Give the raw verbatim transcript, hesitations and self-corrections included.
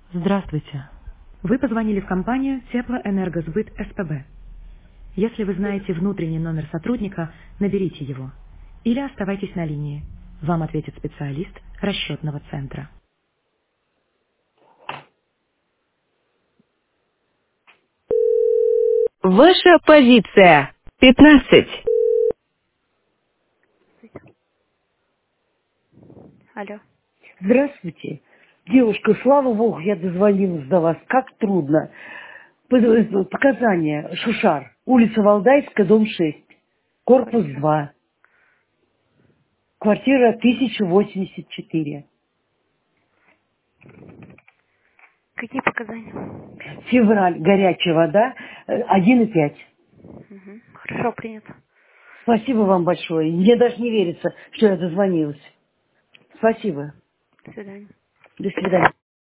Здравствуйте. Вы позвонили в компанию Теплоэнергосбыт СПБ. Если вы знаете внутренний номер сотрудника, наберите его. Или оставайтесь на линии. Вам ответит специалист расчетного центра. Ваша позиция. пятнадцать. Алло. Здравствуйте. Девушка, слава богу, я дозвонилась до вас. Как трудно. П- Показания. Шушар. Улица Валдайская, дом шесть. Корпус Квартира. два. Квартира тысяча восемьдесят четыре. Какие показания? Февраль. Горячая вода. э, один и пять. Угу. Хорошо, принято. Спасибо вам большое. Мне даже не верится, что я дозвонилась. Спасибо. До свидания. До свидания.